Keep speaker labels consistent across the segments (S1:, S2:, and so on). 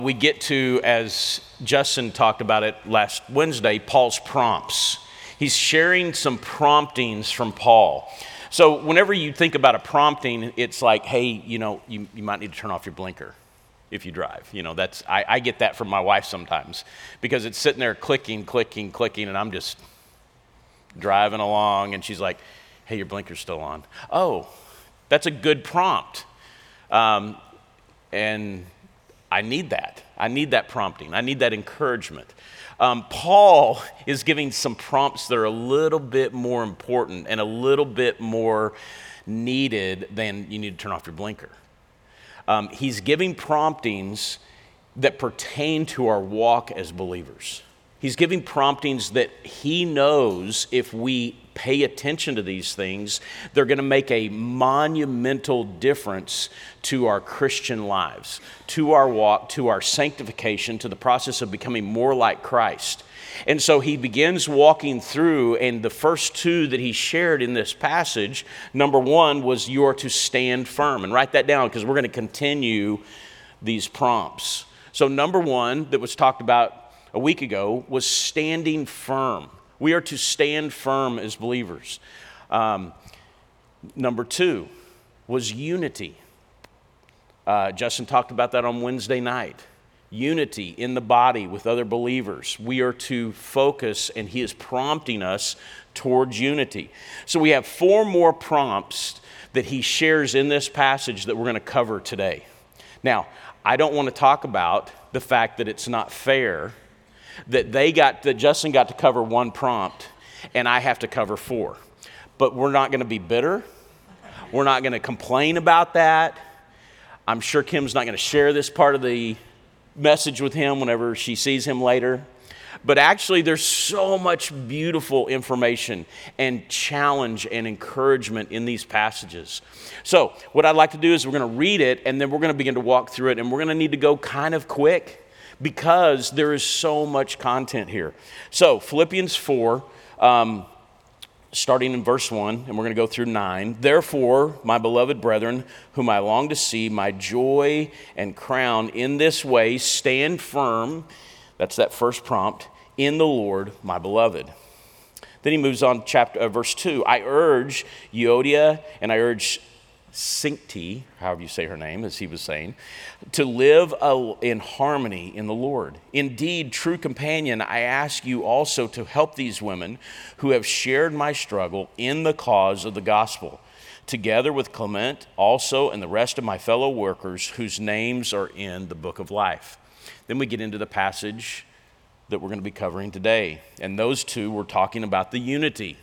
S1: We get to, as Justin talked about it last Wednesday, Paul's prompts. He's sharing some promptings from Paul. So whenever you think about a prompting, it's like, hey, you might need to turn off your blinker if you drive. I get that from my wife sometimes because it's sitting there clicking, and I'm just driving along, and she's like, hey, your blinker's still on. Oh, that's a good prompt. And I need that. I need that prompting. I need that encouragement. Paul is giving some prompts that are a little bit more important and a little bit more needed than you need to turn off your blinker. He's giving promptings that pertain to our walk as believers. He's giving promptings that he knows if we pay attention to these things, they're going to make a monumental difference to our Christian lives, to our walk, to our sanctification, to the process of becoming more like Christ. And so he begins walking through, and the first two that he shared in this passage, number one was you are to stand firm. And write that down because we're going to continue these prompts. So number one that was talked about a week ago was standing firm. We are to stand firm as believers. Number two was unity. Justin talked about that on Wednesday night. Unity in the body with other believers. We are to focus, and he is prompting us towards unity. So we have four more prompts that he shares in this passage that we're going to cover today. Now, I don't want to talk about the fact that it's not fair that Justin got to cover one prompt and I have to cover four. But we're not going to be bitter. We're not going to complain about that. I'm sure Kim's not going to share this part of the message with him whenever she sees him later. But actually, there's so much beautiful information and challenge and encouragement in these passages. So what I'd like to do is we're going to read it, and then we're going to begin to walk through it, and we're going to need to go kind of quick because there is so much content here. So Philippians 4, starting in verse 1, and we're going to go through 9. Therefore, my beloved brethren, whom I long to see, my joy and crown, in this way stand firm. That's that first prompt. In the Lord, my beloved. Then he moves on verse 2. I urge Euodia and I urge Syntyche, however you say her name, as he was saying, to live in harmony in the Lord. Indeed, true companion, I ask you also to help these women who have shared my struggle in the cause of the gospel, together with Clement also and the rest of my fellow workers whose names are in the book of life. Then we get into the passage that we're going to be covering today. And those two were talking about the unity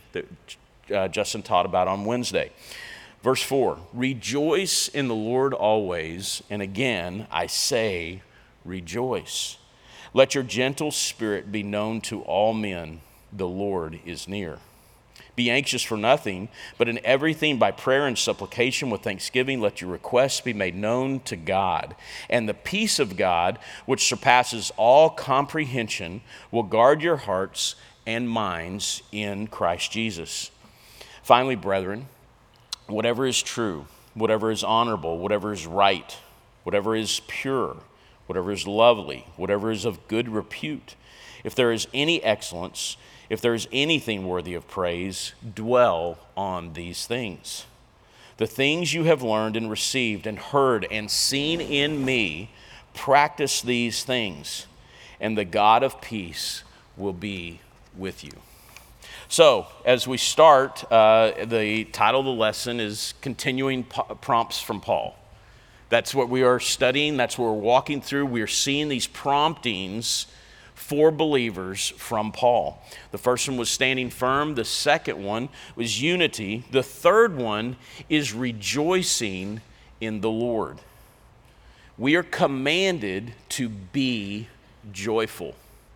S1: that Justin taught about on Wednesday. Verse 4, rejoice in the Lord always, and again I say rejoice. Let your gentle spirit be known to all men, the Lord is near. Be anxious for nothing, but in everything by prayer and supplication with thanksgiving, let your requests be made known to God. And the peace of God, which surpasses all comprehension, will guard your hearts and minds in Christ Jesus. Finally, brethren, whatever is true, whatever is honorable, whatever is right, whatever is pure, whatever is lovely, whatever is of good repute, if there is any excellence, if there is anything worthy of praise, dwell on these things. The things you have learned and received and heard and seen in me, practice these things, and the God of peace will be with you. So, as we start, the title of the lesson is Continuing Prompts from Paul. That's what we are studying. That's what we're walking through. We are seeing these promptings for believers from Paul. The first one was standing firm. The second one was unity. The third one is rejoicing in the Lord. We are commanded to be joyful.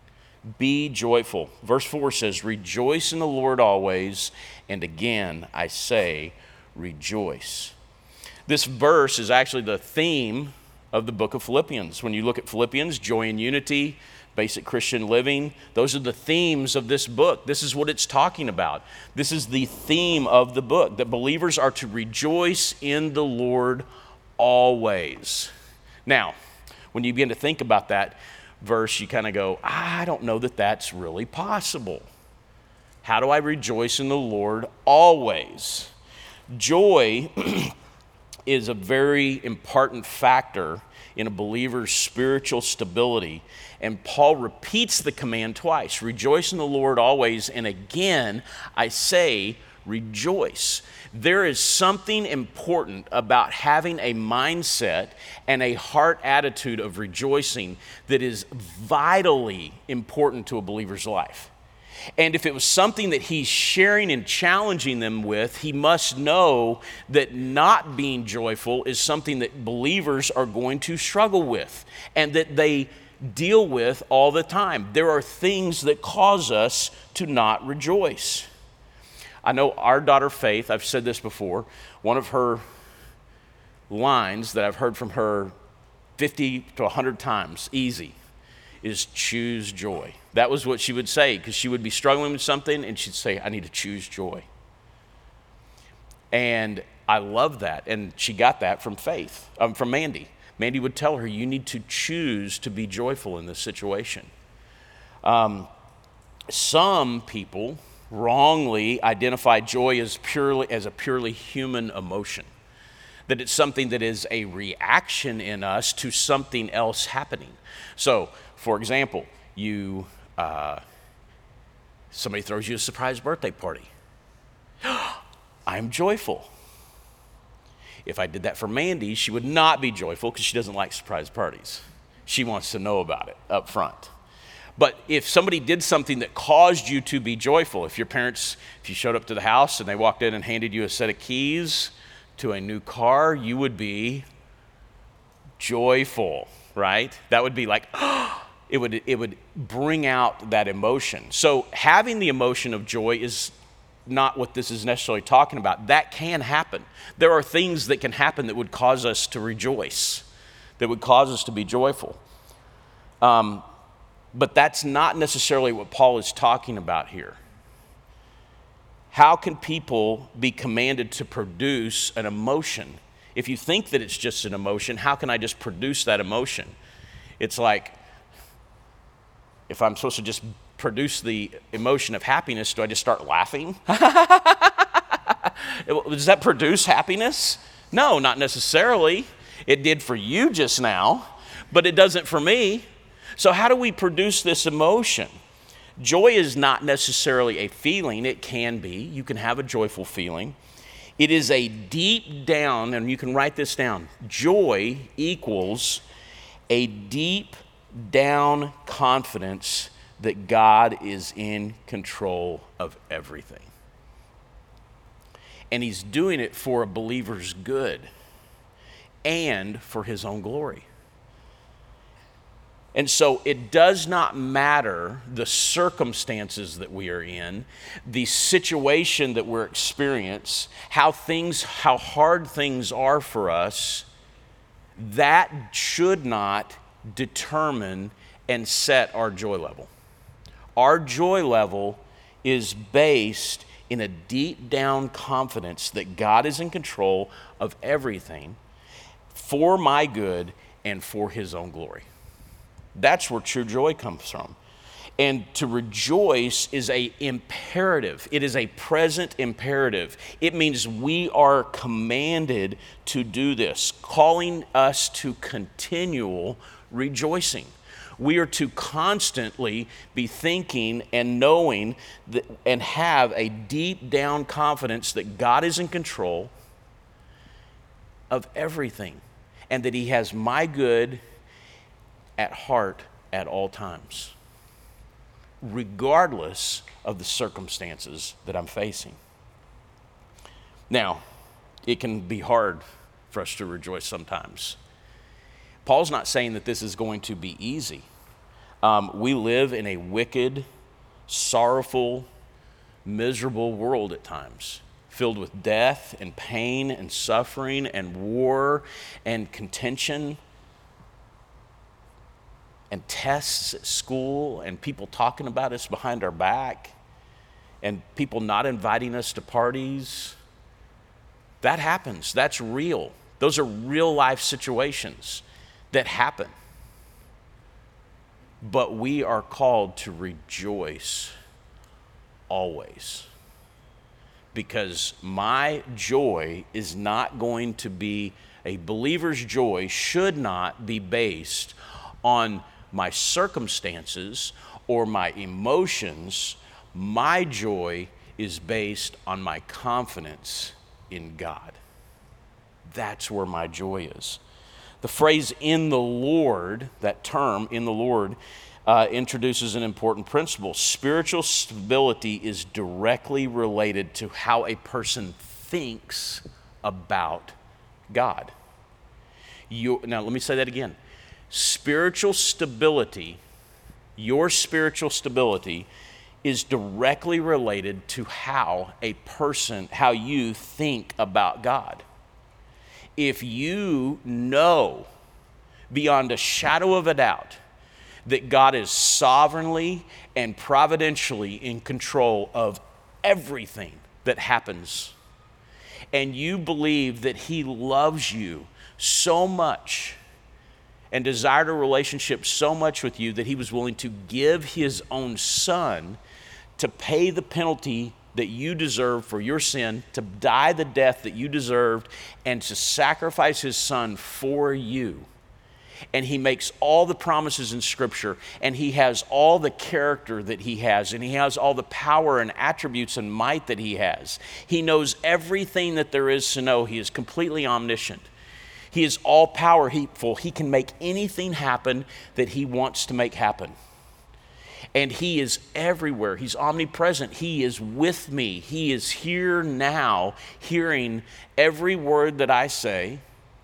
S1: Be joyful. Verse 4 says, rejoice in the Lord always, and again I say, rejoice. This verse is actually the theme of the book of Philippians. When you look at Philippians, joy and unity, basic Christian living, those are the themes of this book. This is what it's talking about. This is the theme of the book, that believers are to rejoice in the Lord always. Now, when you begin to think about that verse, you kind of go, I don't know that that's really possible. How do I rejoice in the Lord always? Joy is a very important factor in a believer's spiritual stability. And Paul repeats the command twice, rejoice in the Lord always. And again, I say, rejoice. There is something important about having a mindset and a heart attitude of rejoicing that is vitally important to a believer's life. And if it was something that he's sharing and challenging them with, he must know that not being joyful is something that believers are going to struggle with and that they deal with all the time. There are things that cause us to not rejoice. I know our daughter Faith, I've said this before, one of her lines that I've heard from her 50 to 100 times, easy, is choose joy. That was what she would say, because she would be struggling with something and she'd say, I need to choose joy. And I love that. And she got that from from Mandy. Mandy would tell her, you need to choose to be joyful in this situation. Some people wrongly identify joy as a purely human emotion, that it's something that is a reaction in us to something else happening. So, for example, somebody throws you a surprise birthday party. I'm joyful. If I did that for Mandy, she would not be joyful because she doesn't like surprise parties. She wants to know about it up front. But if somebody did something that caused you to be joyful, if you showed up to the house and they walked in and handed you a set of keys to a new car, you would be joyful, right? That would be like, it would bring out that emotion. So having the emotion of joy is not what this is necessarily talking about. That can happen. There are things that can happen that would cause us to rejoice, that would cause us to be joyful. But that's not necessarily what Paul is talking about here. How can people be commanded to produce an emotion? If you think that it's just an emotion, how can I just produce that emotion? It's like, if I'm supposed to just produce the emotion of happiness, do I just start laughing? Does that produce happiness? No, not necessarily. It did for you just now, but it doesn't for me. So how do we produce this emotion? Joy is not necessarily a feeling. It can be. You can have a joyful feeling. It is a deep down, and you can write this down, joy equals a deep down confidence that God is in control of everything. And he's doing it for a believer's good and for his own glory. And so it does not matter the circumstances that we are in, the situation that we're experiencing, how hard things are for us. That should not determine and set our joy level. Our joy level is based in a deep down confidence that God is in control of everything for my good and for his own glory. That's where true joy comes from. And to rejoice is an imperative. It is a present imperative. It means we are commanded to do this, calling us to continual rejoicing. We are to constantly be thinking and knowing that, and have a deep down confidence that God is in control of everything and that he has my good at heart at all times, regardless of the circumstances that I'm facing. Now, it can be hard for us to rejoice sometimes. Paul's not saying that this is going to be easy. We live in a wicked, sorrowful, miserable world at times, filled with death and pain and suffering and war and contention and tests at school and people talking about us behind our back and people not inviting us to parties. That happens. That's real. Those are real life situations that happen. but we are called to rejoice always. Because my joy is not going to be, a believer's joy should not be based on my circumstances or my emotions. My joy is based on my confidence in God. That's where my joy is. The phrase "in the Lord," that term, "in the Lord," introduces an important principle. Spiritual stability is directly related to how a person thinks about God. Now, let me say that again. Spiritual stability, your spiritual stability, is directly related to how you think about God. If you know beyond a shadow of a doubt that God is sovereignly and providentially in control of everything that happens, and you believe that He loves you so much and desired a relationship so much with you that He was willing to give His own Son to pay the penalty that you deserve for your sin, to die the death that you deserved, and to sacrifice His Son for you. And He makes all the promises in Scripture, and He has all the character that He has, and He has all the power and attributes and might that He has. He knows everything that there is to know. He is completely omniscient. He is all powerful. He can make anything happen that He wants to make happen. And He is everywhere. He's omnipresent. He is with me. He is here now, hearing every word that I say.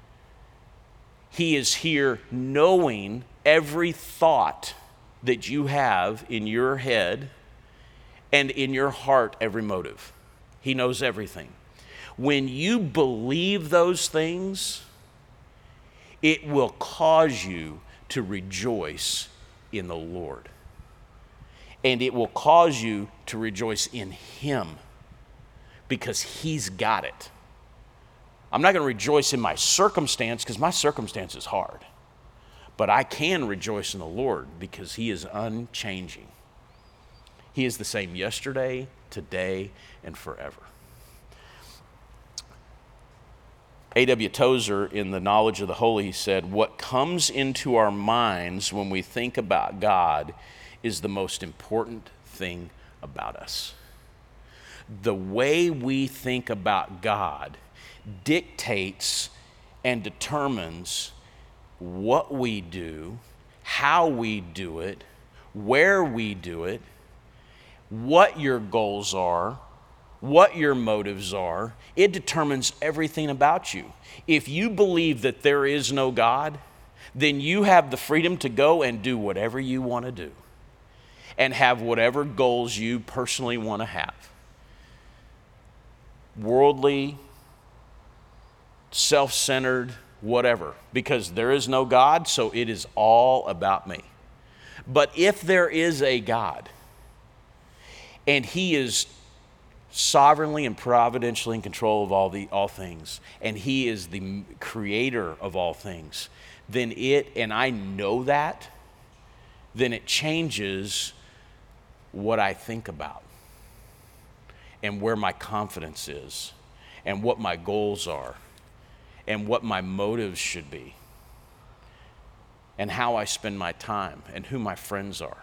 S1: He is here knowing every thought that you have in your head and in your heart, every motive. He knows everything. When you believe those things, it will cause you to rejoice in the Lord. And it will cause you to rejoice in Him because He's got it. I'm not going to rejoice in my circumstance because my circumstance is hard. But I can rejoice in the Lord because He is unchanging. He is the same yesterday, today, and forever. A.W. Tozer, in The Knowledge of the Holy, he said, "What comes into our minds when we think about God is the most important thing about us." The way we think about God dictates and determines what we do, how we do it, where we do it, what your goals are, what your motives are. It determines everything about you. If you believe that there is no God, then you have the freedom to go and do whatever you want to do and have whatever goals you personally want to have. Worldly, self-centered, whatever, because there is no God, so it is all about me. But if there is a God, and He is sovereignly and providentially in control of all things, and He is the creator of all things, then and I know that, then it changes what I think about and where my confidence is and what my goals are and what my motives should be and how I spend my time and who my friends are.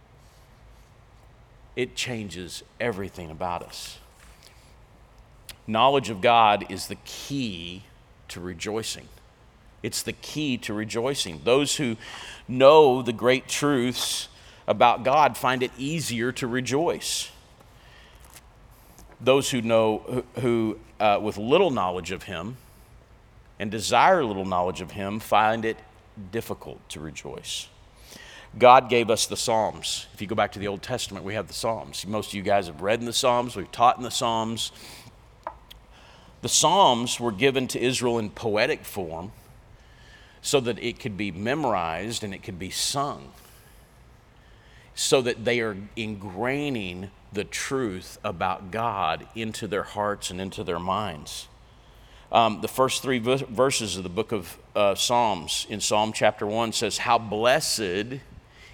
S1: It changes everything about us. Knowledge of God is the key to rejoicing. It's the key to rejoicing. Those who know the great truths about God find it easier to rejoice. Those who know, with little knowledge of Him and desire little knowledge of Him, find it difficult to rejoice. God gave us the Psalms. If you go back to the Old Testament, we have the Psalms. Most of you guys have read in the Psalms. We've taught in the Psalms. The Psalms were given to Israel in poetic form so that it could be memorized and it could be sung, so that they are ingraining the truth about God into their hearts and into their minds. The first three verses of the book of Psalms in Psalm chapter 1 says, "How blessed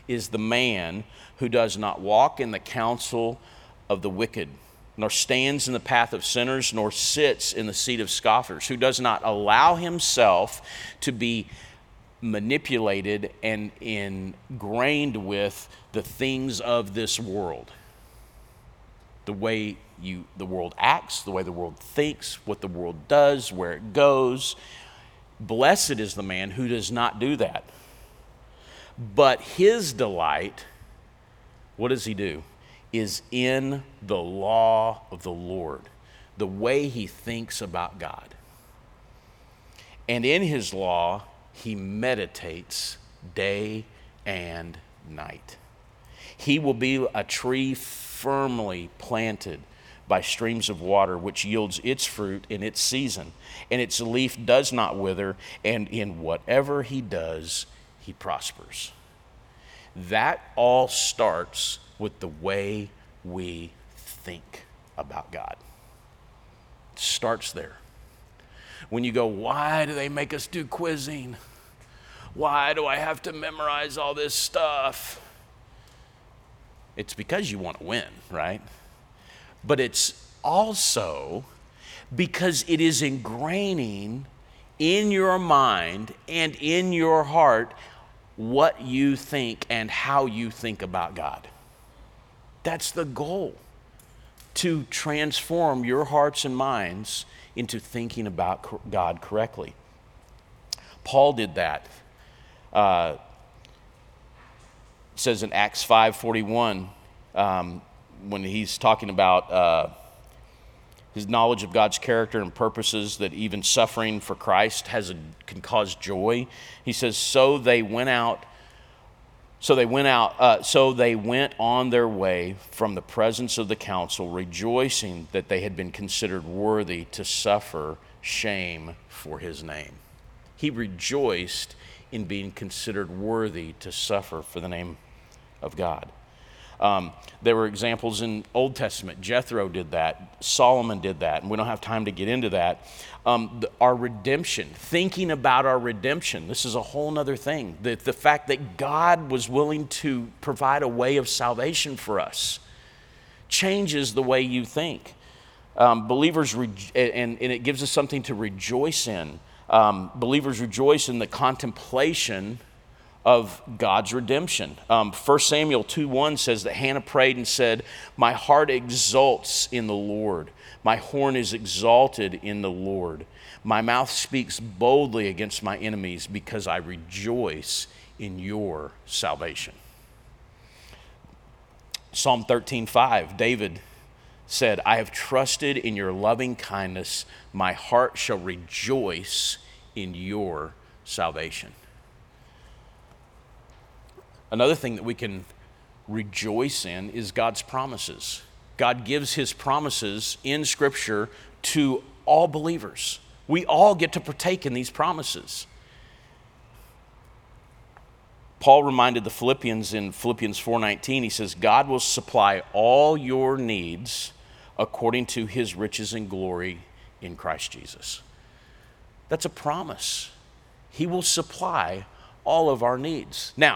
S1: is the man who does not walk in the counsel of the wicked, nor stands in the path of sinners, nor sits in the seat of scoffers, who does not allow himself to be manipulated and ingrained with the things of this world. The way the world acts, the way the world thinks, what the world does, where it goes. Blessed is the man who does not do that. But his delight, what does he do? Is in the law of the Lord, the way he thinks about God. And in his law, he meditates day and night. He will be a tree firmly planted by streams of water, which yields its fruit in its season, and its leaf does not wither, and in whatever he does, he prospers. That all starts with the way we think about God. It starts there. When you go, why do they make us do quizzing? Why do I have to memorize all this stuff? It's because you want to win, right? But it's also because it is ingraining in your mind and in your heart what you think and how you think about God. That's the goal, to transform your hearts and minds into thinking about God correctly. Paul did that. It says in Acts 5:41, when he's talking about his knowledge of God's character and purposes, that even suffering for Christ can cause joy. He says, so they went on their way from the presence of the council, rejoicing that they had been considered worthy to suffer shame for his name. He rejoiced in being considered worthy to suffer for the name of God. There were examples in Old Testament. Jethro did that. Solomon did that. And we don't have time to get into that. Our redemption, thinking about our redemption. This is a whole other thing. The fact that God was willing to provide a way of salvation for us changes the way you think. Believers, and it gives us something to rejoice in. Believers rejoice in the contemplation of God's redemption. 1 Samuel 2:1 says that Hannah prayed and said, my heart exults in the Lord. My horn is exalted in the Lord. My mouth speaks boldly against my enemies because I rejoice in your salvation. Psalm 13:5, David said, I have trusted in your loving kindness. My heart shall rejoice in your salvation. Another thing that we can rejoice in is God's promises. God gives his promises in Scripture to all believers. We all get to partake in these promises. Paul reminded the Philippians in Philippians 4:19, he says, God will supply all your needs according to his riches and glory in Christ Jesus. That's a promise. He will supply all of our needs. Now,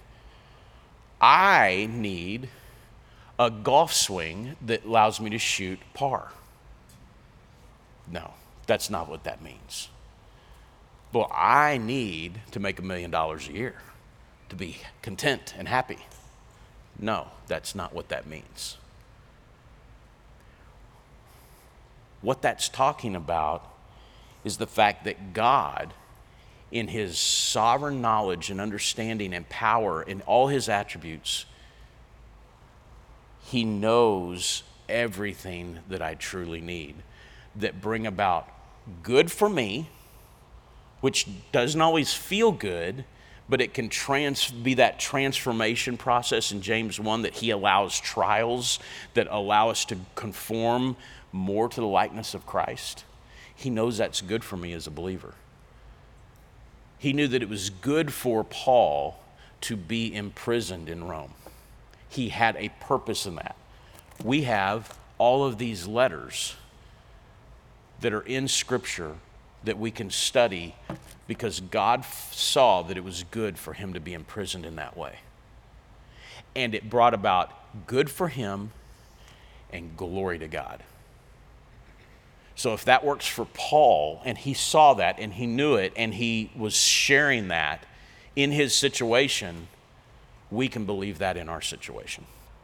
S1: I need a golf swing that allows me to shoot par. No, that's not what that means. Well, I need to make $1 million a year to be content and happy. No, that's not what that means. What that's talking about is the fact that God, in his sovereign knowledge and understanding and power in all his attributes, he knows everything that I truly need that bring about good for me, which doesn't always feel good, but it can be that transformation process in James 1, that he allows trials that allow us to conform more to the likeness of Christ. He knows that's good for me as a believer. He knew that it was good for Paul to be imprisoned in Rome. He had a purpose in that. We have all of these letters that are in Scripture that we can study because God saw that it was good for him to be imprisoned in that way. and it brought about good for him and glory to God. So if that works for Paul, and he saw that, and he knew it, and he was sharing that in his situation, we can believe that in our situation.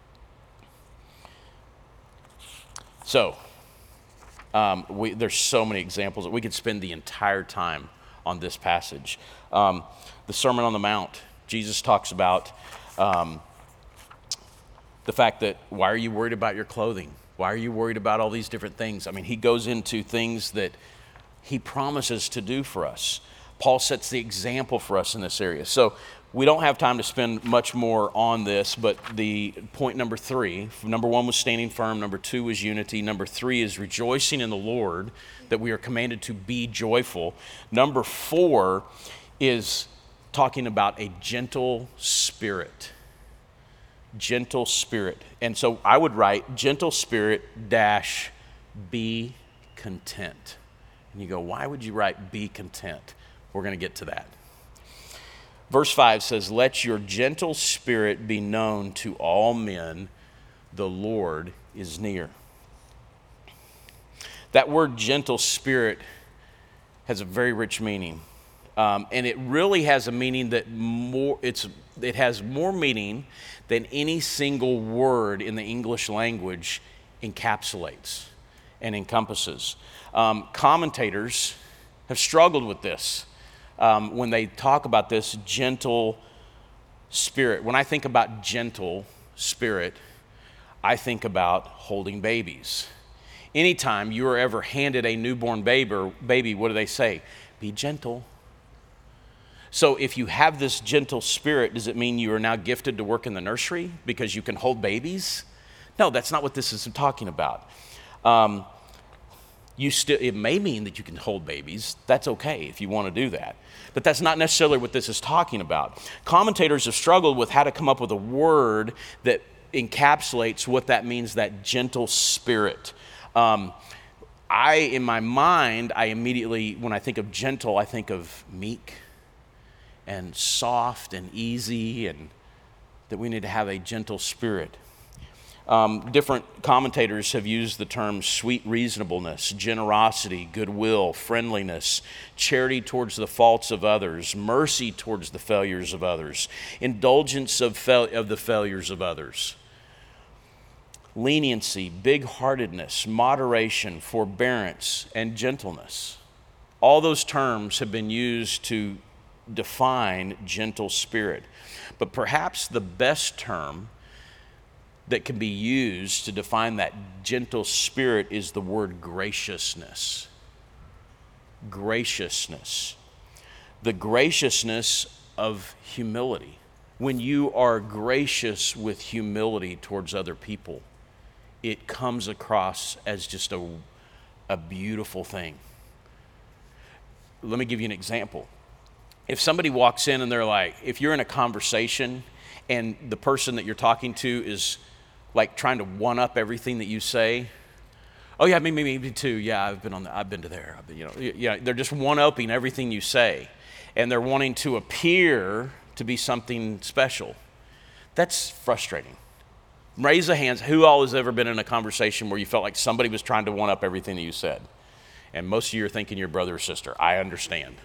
S1: So, there's so many examples that we could spend the entire time on this passage. The Sermon on the Mount, Jesus talks about the fact that, why are you worried about your clothing? Why are you worried about all these different things? I mean, he goes into things that he promises to do for us. Paul sets the example for us in this area. So we don't have time to spend much more on this, but the point number 3, number 1 was standing firm, number 2 was unity, number 3 is rejoicing in the Lord, that we are commanded to be joyful. Number 4 is talking about a gentle spirit. Gentle spirit. And so I would write gentle spirit dash be content. And you go, why would you write be content? We're going to get to that. Verse 5 says, let your gentle spirit be known to all men. The Lord is near. That word gentle spirit has a very rich meaning. And it really has a meaning that it has more meaning than any single word in the English language encapsulates and encompasses. Commentators have struggled with this when they talk about this gentle spirit. When I think about gentle spirit, I think about holding babies. Anytime you are ever handed a newborn baby, what do they say? Be gentle. So if you have this gentle spirit, does it mean you are now gifted to work in the nursery because you can hold babies? No, that's not what this is talking about. It may mean that you can hold babies. That's okay if you want to do that. But that's not necessarily what this is talking about. Commentators have struggled with how to come up with a word that encapsulates what that means, that gentle spirit. In my mind, I immediately, when I think of gentle, I think of meek and soft and easy, and that we need to have a gentle spirit. Different commentators have used the terms sweet reasonableness, generosity, goodwill, friendliness, charity towards the faults of others, mercy towards the failures of others, indulgence of the failures of others, leniency, big-heartedness, moderation, forbearance, and gentleness. All those terms have been used to define gentle spirit. But perhaps the best term that can be used to define that gentle spirit is the word graciousness. Graciousness. The graciousness of humility. When you are gracious with humility towards other people, it comes across as just a beautiful thing. Let me give you an example. If somebody walks in and they're like, if you're in a conversation and the person that you're talking to is like trying to one up everything that you say, oh yeah, me too. Yeah, I've been to there. They're just one upping everything you say, and they're wanting to appear to be something special. That's frustrating. Raise the hands. Who all has ever been in a conversation where you felt like somebody was trying to one up everything that you said? And most of you are thinking your brother or sister. I understand.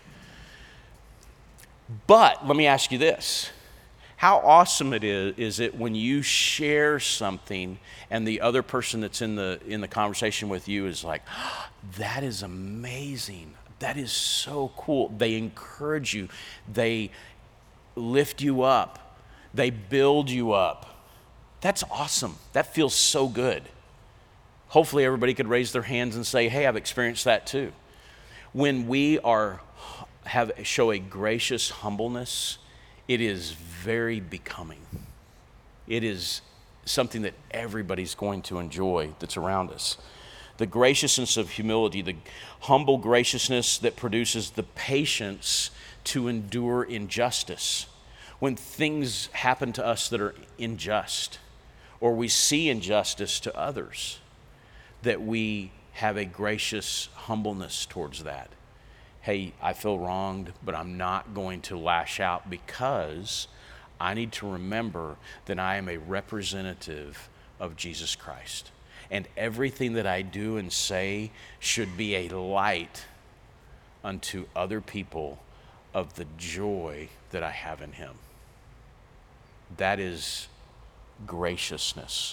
S1: But let me ask you this. How awesome is it when you share something and the other person that's in the conversation with you is like, oh, that is amazing. That is so cool. They encourage you. They lift you up. They build you up. That's awesome. That feels so good. Hopefully everybody could raise their hands and say, hey, I've experienced that too. When we show a gracious humbleness, it is very becoming. It is something that everybody's going to enjoy that's around us. The graciousness of humility, the humble graciousness that produces the patience to endure injustice. When things happen to us that are unjust, or we see injustice to others, that we have a gracious humbleness towards that. Hey, I feel wronged, but I'm not going to lash out because I need to remember that I am a representative of Jesus Christ. And everything that I do and say should be a light unto other people of the joy that I have in him. That is graciousness.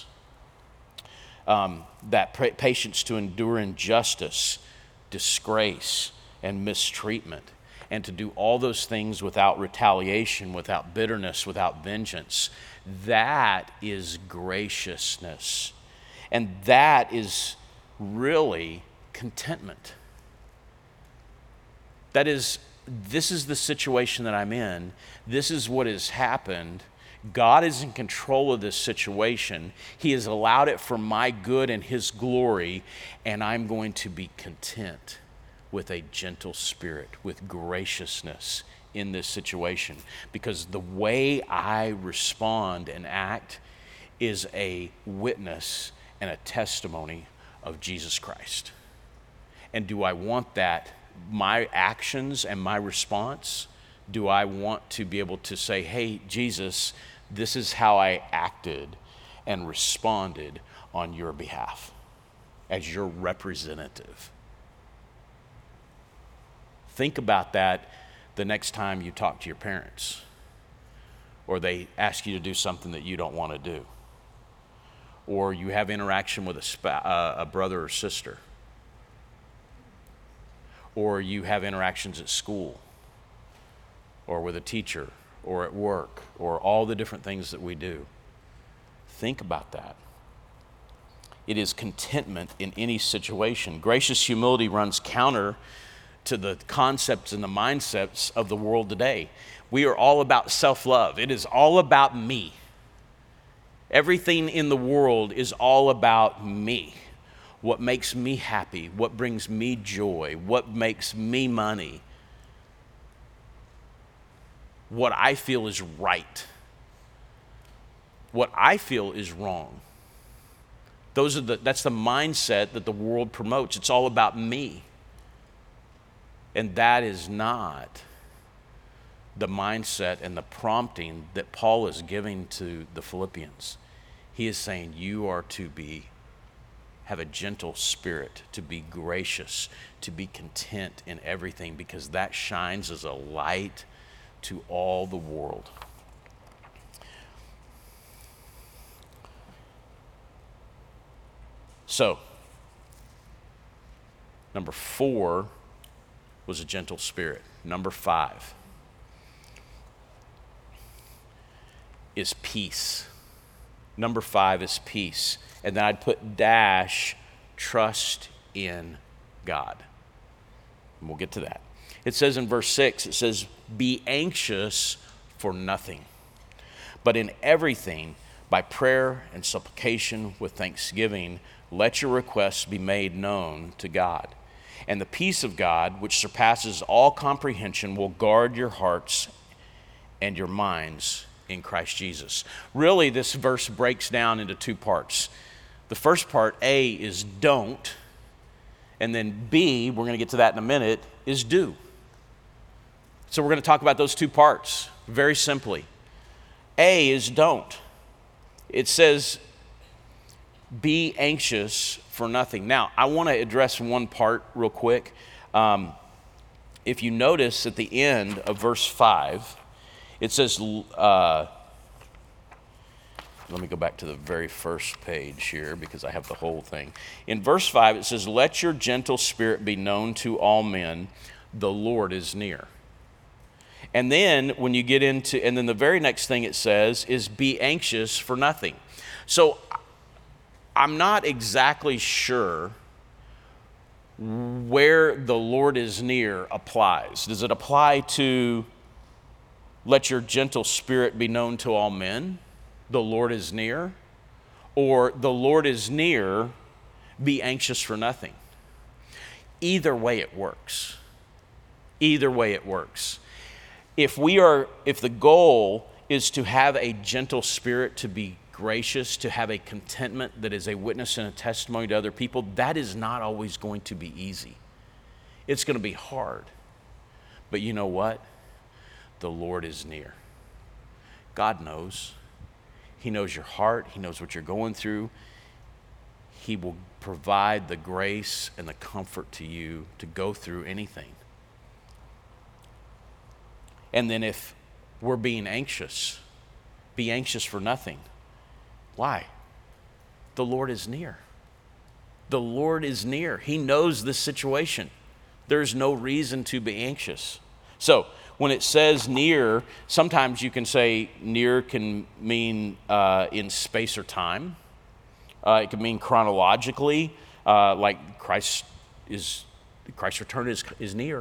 S1: Patience to endure injustice, disgrace, and mistreatment, and to do all those things without retaliation, without bitterness, without vengeance. That is graciousness. And that is really contentment. This is the situation that I'm in. This is what has happened. God is in control of this situation. He has allowed it for my good and his glory, and I'm going to be content with a gentle spirit, with graciousness in this situation, because the way I respond and act is a witness and a testimony of Jesus Christ. And do I want that, my actions and my response? Do I want to be able to say, hey, Jesus, this is how I acted and responded on your behalf as your representative? Think about that the next time you talk to your parents, or they ask you to do something that you don't want to do, or you have interaction with a brother or sister, or you have interactions at school, or with a teacher, or at work, or all the different things that we do. Think about that. It is contentment in any situation. Gracious humility runs counter to the concepts and the mindsets of the world today. We are all about self-love. It is all about me. Everything in the world is all about me. What makes me happy, what brings me joy, what makes me money, what I feel is right, what I feel is wrong. That's the mindset that the world promotes. It's all about me. And that is not the mindset and the prompting that Paul is giving to the Philippians. He is saying you are to have a gentle spirit, to be gracious, to be content in everything, because that shines as a light to all the world. So, number 4 was a gentle spirit. Number 5 is peace. Number 5 is peace. And then I'd put dash, trust in God. And we'll get to that. It says in verse 6, it says, be anxious for nothing, but in everything, by prayer and supplication with thanksgiving, let your requests be made known to God. And the peace of God, which surpasses all comprehension, will guard your hearts and your minds in Christ Jesus. Really, this verse breaks down into 2 parts. The first part, A, is don't, and then B, we're going to get to that in a minute, is do. So we're going to talk about those 2 parts very simply. A is don't. It says, be anxious for nothing. Now, I want to address one part real quick. If you notice at the end of verse 5, it says, let me go back to the very first page here because I have the whole thing. In verse 5, it says, let your gentle spirit be known to all men. The Lord is near. And then when you get into, and then the very next thing it says is be anxious for nothing. So I'm not exactly sure where the Lord is near applies. Does it apply to let your gentle spirit be known to all men? The Lord is near? Or the Lord is near, be anxious for nothing? Either way it works. Either way it works. If the goal is to have a gentle spirit, to be gracious, to have a contentment that is a witness and a testimony to other people, that is not always going to be easy. It's going to be hard. But you know what? The Lord is near. God knows. He knows your heart. He knows what you're going through. He will provide the grace and the comfort to you to go through anything. And then if we're being anxious, be anxious for nothing. Why? The Lord is near. The Lord is near. He knows this situation. There's no reason to be anxious. So when it says near, sometimes you can say near can mean in space or time. It can mean chronologically, like Christ's return is near.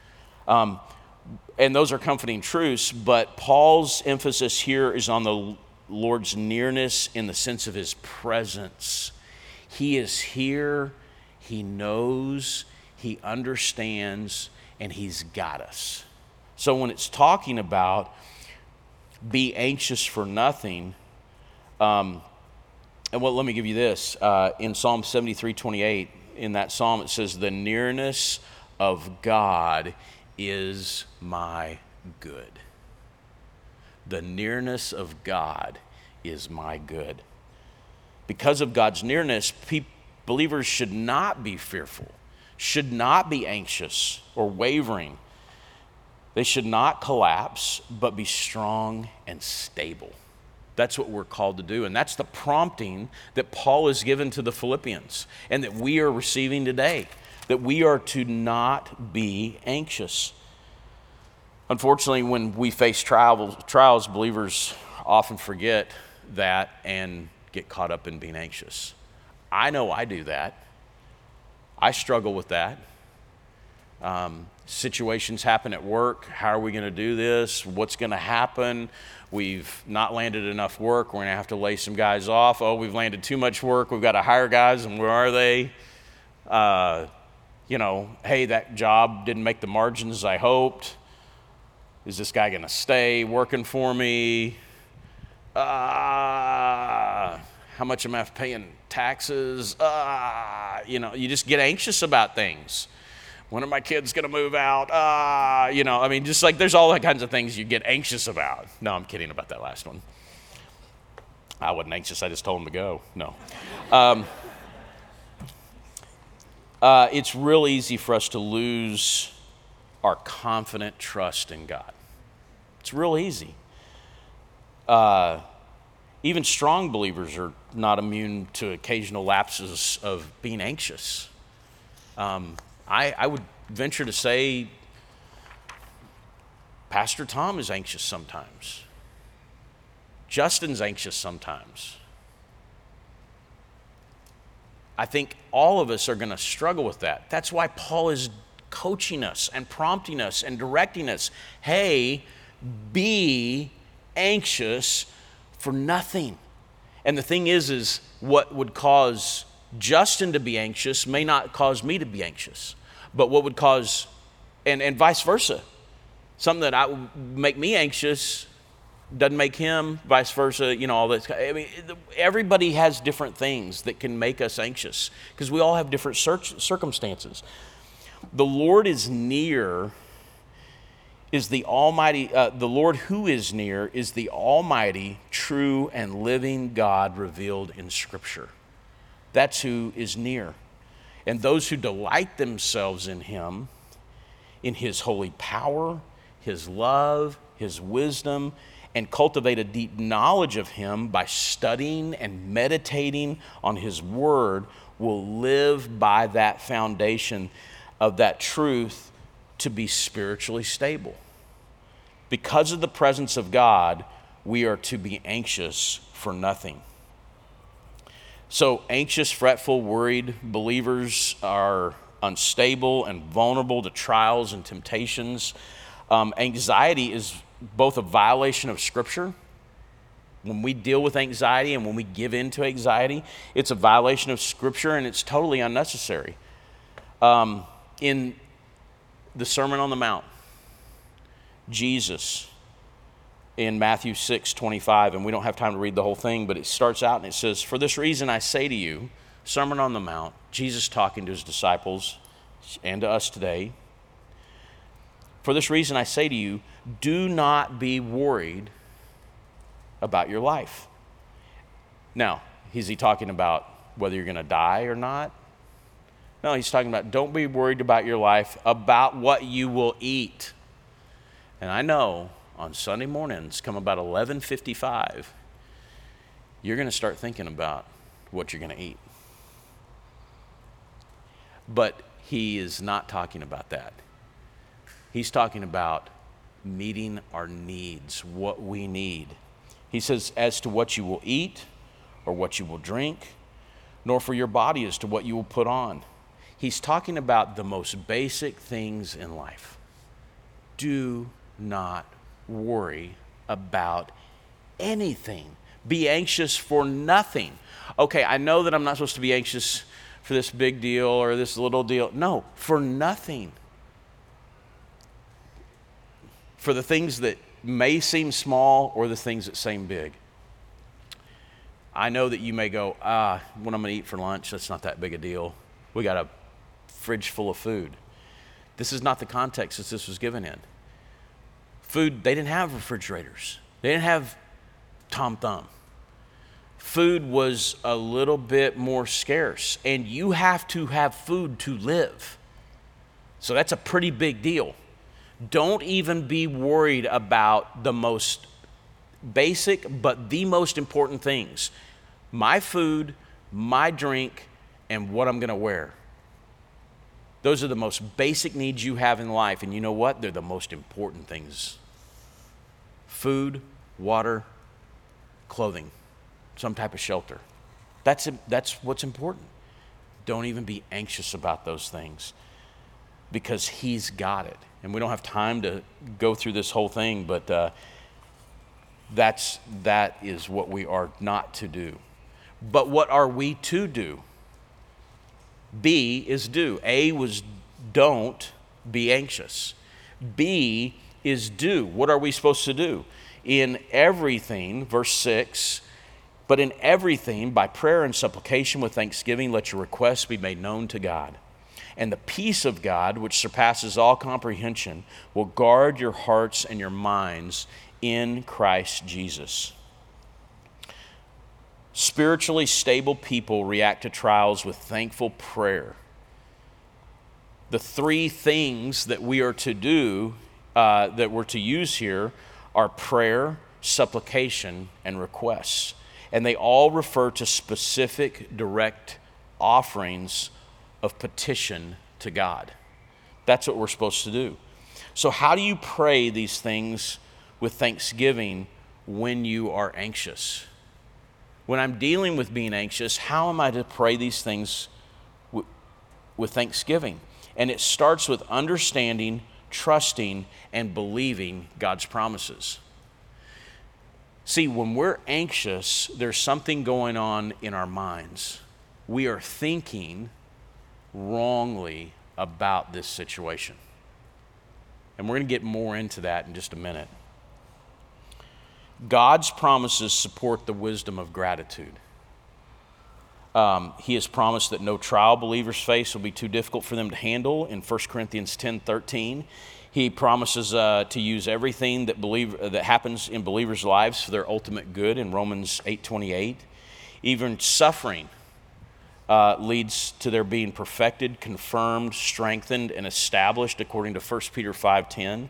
S1: And those are comforting truths, but Paul's emphasis here is on the Lord's nearness in the sense of his presence. He is here, he knows, he understands, and he's got us. So when it's talking about be anxious for nothing, and well, let me give you this. In Psalm 73:28, in that psalm, it says, the nearness of God is my good. The nearness of God is my good. Because of God's nearness, believers should not be fearful, should not be anxious or wavering. They should not collapse, but be strong and stable. That's what we're called to do. And that's the prompting that Paul has given to the Philippians and that we are receiving today, that we are to not be anxious. Unfortunately, when we face trials, believers often forget that and get caught up in being anxious. I know I do that. I struggle with that. Situations happen at work. How are we going to do this? What's going to happen? We've not landed enough work. We're going to have to lay some guys off. Oh, we've landed too much work. We've got to hire guys, and where are they? Hey, that job didn't make the margins I hoped. Is this guy going to stay working for me? How much am I paying taxes? You just get anxious about things. When are my kids going to move out? Just like there's all that kinds of things you get anxious about. No, I'm kidding about that last one. I wasn't anxious. I just told him to go. No. It's real easy for us to lose our confident trust in God. It's real easy. Even strong believers are not immune to occasional lapses of being anxious. I would venture to say Pastor Tom is anxious sometimes. Justin's anxious sometimes. I think all of us are going to struggle with that. That's why Paul is coaching us and prompting us and directing us. Hey, be anxious for nothing. And the thing is what would cause Justin to be anxious may not cause me to be anxious. But what would cause, and vice versa, something that would make me anxious doesn't make him, vice versa, all that. Everybody has different things that can make us anxious because we all have different circumstances. The Lord is near, is the Almighty, the Lord who is near is the Almighty, true, and living God revealed in Scripture. That's who is near. And those who delight themselves in Him, in His holy power, His love, His wisdom, and cultivate a deep knowledge of Him by studying and meditating on His Word will live by that foundation of that truth to be spiritually stable. Because of the presence of God, we are to be anxious for nothing. So anxious, fretful, worried believers are unstable and vulnerable to trials and temptations. Anxiety is both a violation of Scripture. When we deal with anxiety and when we give in to anxiety, it's a violation of Scripture and it's totally unnecessary. In the Sermon on the Mount, Jesus in Matthew 6:25, and we don't have time to read the whole thing, but it starts out and it says, "For this reason I say to you," Sermon on the Mount, Jesus talking to his disciples and to us today, "For this reason I say to you, do not be worried about your life. Now, is he talking about whether you're going to die or not? No, he's talking about don't be worried about your life, about what you will eat. And I know on Sunday mornings, come about 11:55, you're going to start thinking about what you're going to eat. But he is not talking about that. He's talking about meeting our needs, what we need. He says, as to what you will eat or what you will drink, nor for your body as to what you will put on. He's talking about the most basic things in life. Do not worry about anything. Be anxious for nothing. Okay, I know that I'm not supposed to be anxious for this big deal or this little deal. No, for nothing. For the things that may seem small or the things that seem big. I know that you may go, what I'm going to eat for lunch, that's not that big a deal. We got a fridge full of food. This is not the context that this was given in. Food, they didn't have refrigerators. They didn't have Tom Thumb. Food was a little bit more scarce, and you have to have food to live. So that's a pretty big deal. Don't even be worried about the most basic, but the most important things. My food, my drink, and what I'm going to wear. Those are the most basic needs you have in life, and you know what? They're the most important things. Food, water, clothing, some type of shelter. That's what's important. Don't even be anxious about those things because he's got it. And we don't have time to go through this whole thing, but that is what we are not to do. But what are we to do? B is do. A was don't be anxious. B is do. What are we supposed to do? In everything, verse 6, but in everything, by prayer and supplication with thanksgiving, let your requests be made known to God. And the peace of God, which surpasses all comprehension, will guard your hearts and your minds in Christ Jesus. Spiritually stable people react to trials with thankful prayer. The three things that we are to do, that we're to use here, are prayer, supplication, and requests. And they all refer to specific, direct offerings of petition to God. That's what we're supposed to do. So how do you pray these things with thanksgiving when you are anxious? When I'm dealing with being anxious, how am I to pray these things with thanksgiving? And it starts with understanding, trusting, and believing God's promises. See, when we're anxious, there's something going on in our minds. We are thinking wrongly about this situation. And we're going to get more into that in just a minute. God's promises support the wisdom of gratitude. He has promised that no trial believers face will be too difficult for them to handle in 1 Corinthians 10:13. He promises to use everything that happens in believers' lives for their ultimate good in Romans 8:28. Even suffering leads to their being perfected, confirmed, strengthened, and established according to 1 Peter 5:10.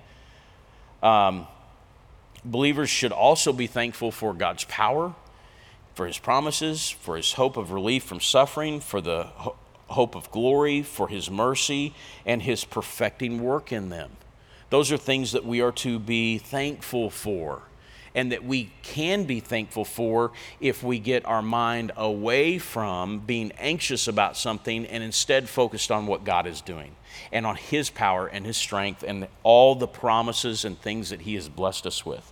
S1: Believers should also be thankful for God's power, for his promises, for his hope of relief from suffering, for the hope of glory, for his mercy, and his perfecting work in them. Those are things that we are to be thankful for, and that we can be thankful for if we get our mind away from being anxious about something and instead focused on what God is doing and on his power and his strength and all the promises and things that he has blessed us with.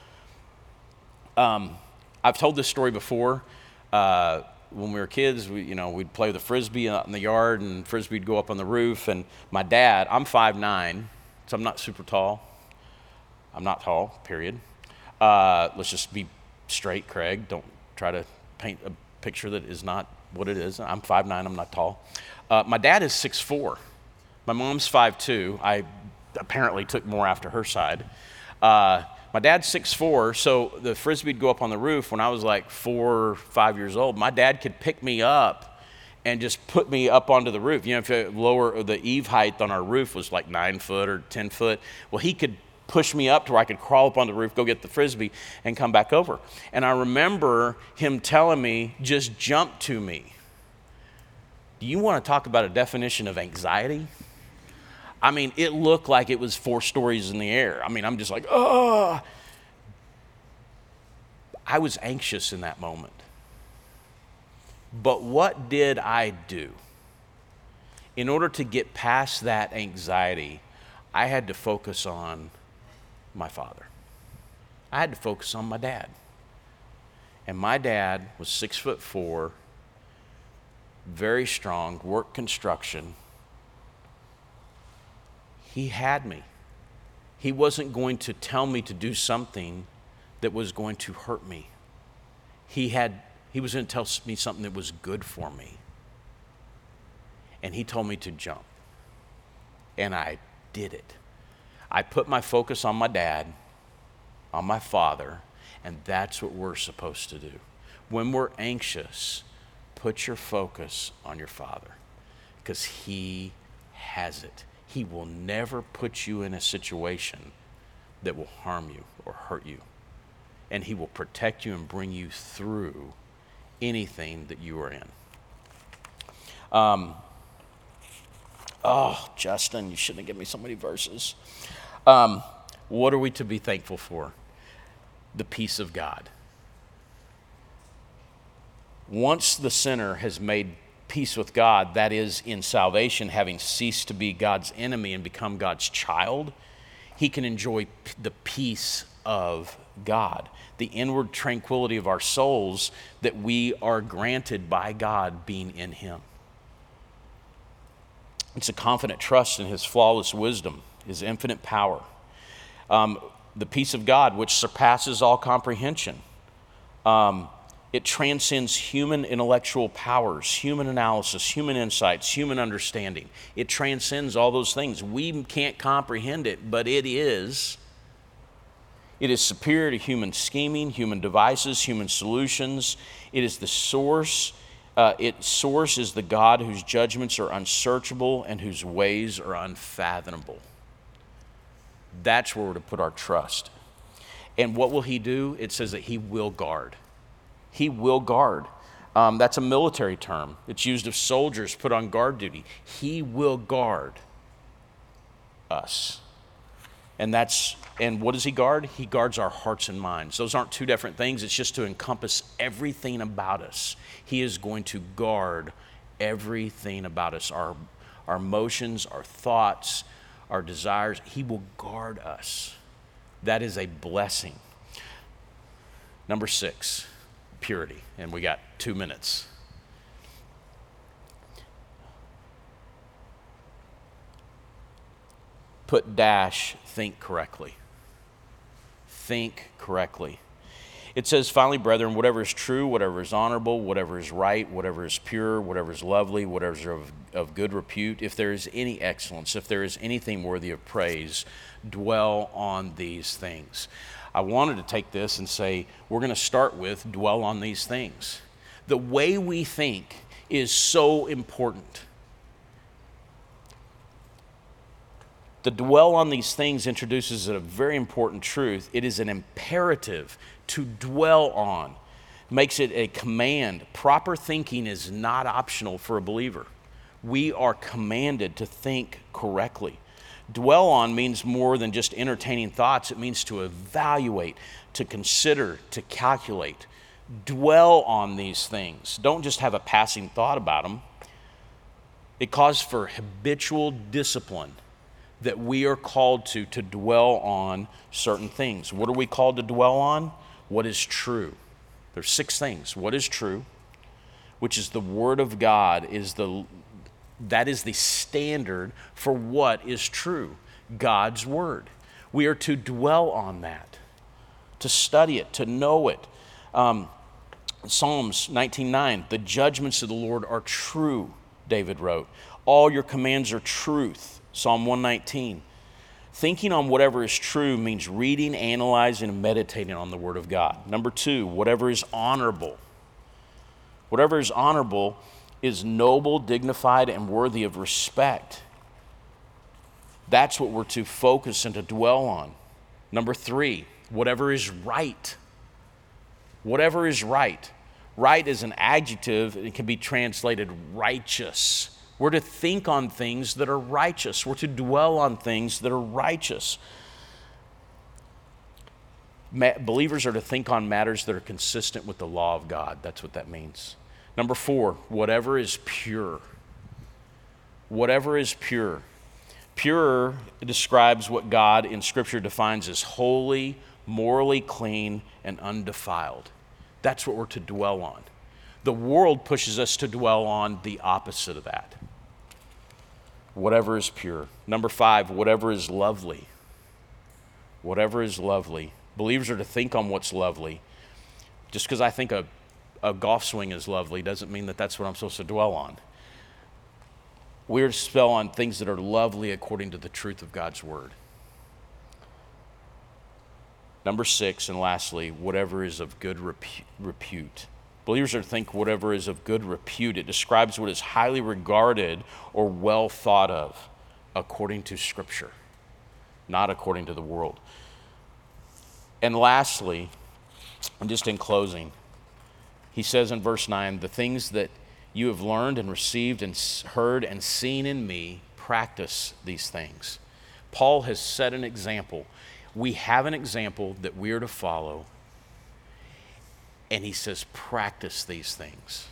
S1: I've told this story before. When we were kids, we'd play with a Frisbee out in the yard, and Frisbee would go up on the roof. And my dad, I'm 5'9", so I'm not super tall. I'm not tall, period. Let's just be straight, Craig. Don't try to paint a picture that is not what it is. I'm 5'9", I'm not tall. My dad is 6'4". My mom's 5'2". I apparently took more after her side. My dad's 6'4", so the Frisbee'd go up on the roof when I was like 4 or 5 years old. My dad could pick me up and just put me up onto the roof. You know, if the eave height on our roof was like 9 foot or 10 foot, well, he could push me up to where I could crawl up on the roof, go get the Frisbee, and come back over. And I remember him telling me, just jump to me. Do you want to talk about a definition of anxiety? I mean, it looked like it was 4 stories in the air. I mean, I'm just like, oh. I was anxious in that moment. But what did I do? In order to get past that anxiety, I had to focus on my father. I had to focus on my dad. And my dad was 6'4", very strong, worked construction. He had me. He wasn't going to tell me to do something that was going to hurt me. He was going to tell me something that was good for me. And he told me to jump. And I did it. I put my focus on my dad, on my father, and that's what we're supposed to do. When we're anxious, put your focus on your father, because he has it. He will never put you in a situation that will harm you or hurt you. And he will protect you and bring you through anything that you are in. Justin, you shouldn't have given me so many verses. What are we to be thankful for? The peace of God. Once the sinner has made peace with God, that is, in salvation, having ceased to be God's enemy and become God's child, he can enjoy the peace of God, the inward tranquility of our souls that we are granted by God being in him. It's a confident trust in his flawless wisdom, his infinite power. The peace of God, which surpasses all comprehension. It transcends human intellectual powers, human analysis, human insights, human understanding. It transcends all those things. We can't comprehend it, but it is. It is superior to human scheming, human devices, human solutions. It is the source. Its source is the God whose judgments are unsearchable and whose ways are unfathomable. That's where we're to put our trust. And what will he do? It says that he will guard. He will guard. That's a military term. It's used of soldiers put on guard duty. He will guard us. And what does he guard? He guards our hearts and minds. Those aren't two different things. It's just to encompass everything about us. He is going to guard everything about us, our emotions, our thoughts, our desires. He will guard us. That is a blessing. Number 6, purity. And we got 2 minutes. Put dash, think correctly. Think correctly. It says, finally, brethren, whatever is true, whatever is honorable, whatever is right, whatever is pure, whatever is lovely, whatever is of good repute, if there is any excellence, if there is anything worthy of praise, dwell on these things. I wanted to take this and say, we're going to start with dwell on these things. The way we think is so important. The dwell on these things introduces a very important truth. It is an imperative to dwell on. Makes it a command. Proper thinking is not optional for a believer. We are commanded to think correctly. Dwell on means more than just entertaining thoughts. It means to evaluate, to consider, to calculate. Dwell on these things. Don't just have a passing thought about them. It calls for habitual discipline that we are called to dwell on certain things. What are we called to dwell on? What is true? There's 6 things. What is true, which is the Word of God, that is the standard for what is true, God's Word. We are to dwell on that, to study it, to know it. Psalms 19:9, the judgments of the Lord are true, David wrote. All your commands are truth, Psalm 119. Thinking on whatever is true means reading, analyzing, and meditating on the Word of God. Number 2, whatever is honorable. Whatever is honorable is noble, dignified, and worthy of respect. That's what we're to focus and to dwell on. Number 3, whatever is right. Whatever is right. Right is an adjective, and it can be translated righteous. We're to think on things that are righteous. We're to dwell on things that are righteous. Believers are to think on matters that are consistent with the law of God. That's what that means. Number 4, whatever is pure. Whatever is pure. Pure describes what God in Scripture defines as holy, morally clean, and undefiled. That's what we're to dwell on. The world pushes us to dwell on the opposite of that. Whatever is pure. Number 5, whatever is lovely. Whatever is lovely. Believers are to think on what's lovely. Just because I think a golf swing is lovely doesn't mean that that's what I'm supposed to dwell on. We're to dwell on things that are lovely according to the truth of God's Word. Number 6, and lastly, whatever is of good repute. Believers are to think whatever is of good repute. It describes what is highly regarded or well thought of according to Scripture, not according to the world. And lastly, and just in closing, he says in verse 9, the things that you have learned and received and heard and seen in me, practice these things. Paul has set an example. We have an example that we are to follow. And he says, practice these things.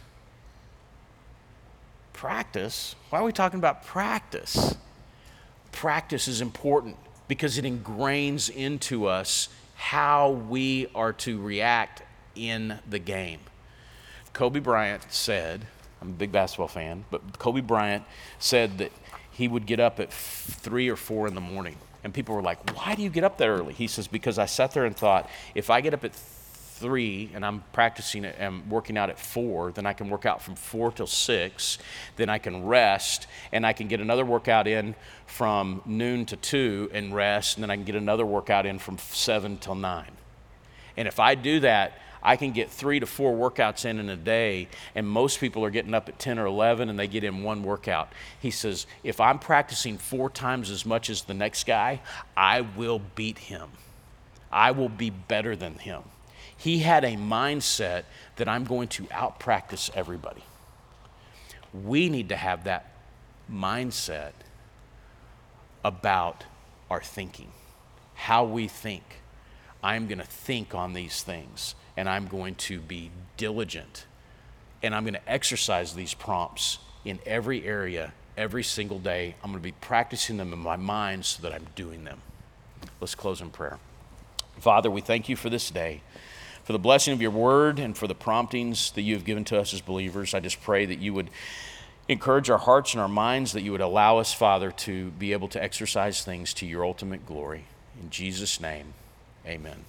S1: Practice? Why are we talking about practice? Practice is important because it ingrains into us how we are to react in the game. Kobe Bryant said, I'm a big basketball fan, but Kobe Bryant said that he would get up at 3 or 4 in the morning. And people were like, why do you get up that early? He says, because I sat there and thought, if I get up at 3 and I'm practicing it and working out at 4, then I can work out from 4 till 6, then I can rest, and I can get another workout in from noon to 2 and rest, and then I can get another workout in from 7 till 9. And if I do that, I can get 3 to 4 workouts in a day, and most people are getting up at 10 or 11 and they get in one workout. He says, if I'm practicing 4 times as much as the next guy, I will beat him. I will be better than him. He had a mindset that I'm going to out-practice everybody. We need to have that mindset about our thinking, how we think. I'm going to think on these things, and I'm going to be diligent, and I'm going to exercise these prompts in every area, every single day. I'm going to be practicing them in my mind so that I'm doing them. Let's close in prayer. Father, we thank you for this day, for the blessing of your word and for the promptings that you have given to us as believers. I just pray that you would encourage our hearts and our minds, that you would allow us, Father, to be able to exercise things to your ultimate glory. In Jesus' name, amen.